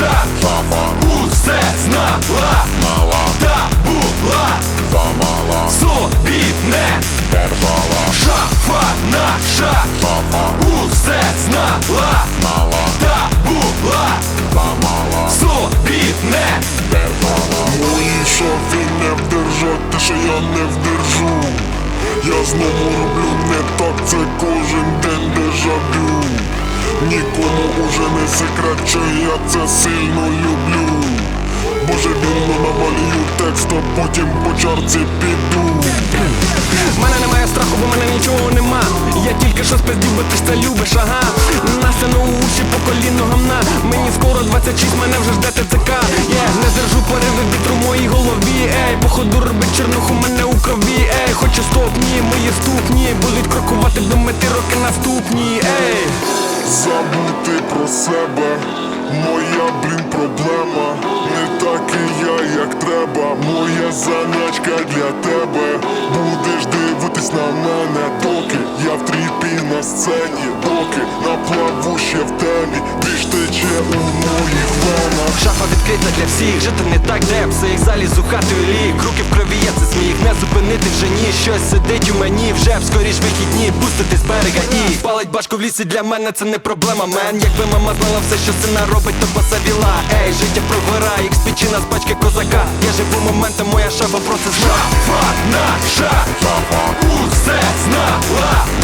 шафа усе знала, та була собі не Держала шафа наша, усе знала, та була собі не держала. Мої шафи не вдержати, що я не вдержу. Я знову роблю не так, це кожен день дежавю. Нікому уже не секрет, що я це сильно люблю. Божевільно намалюю текст, а потім по чарці піду. В мене немає страху, бо в мене нічого нема. Я тільки що спиздів, бо ти ж це любиш, ага. Настяну уші по коліну гамна. Мені скоро 26, мене вже жде ТЦК. Не держу пориви вітру в моїй голові. Ей, походу робить чернуху мене у крові. Ей, хочу стопні, мої ступні будуть крокувати до мети роки наступні. Ей, Забути про себе, моя, проблема. Не такий я, як треба. Моя заначка для тебе. Будеш дивитись на мене, доки я в тріпі на сцені, доки на плаву ще в темі, більш тече у моїх венах. шафа відкрита для всіх, жити не так, де псих заліз у хату і ліг. Руки в крові, є це сміх, не зупинити вже ні. Щось сидить у мені, вже б скоріш вихідні. Бустити з берега і палить башку в лісі, для мене це не проблема, мен. Якби мама знала все, що сина робить, то посавіла. Ей, життя прогора, ікс пічина з пачки козака. Я живу моментом, моя шафа просто шафа наша, усе знала,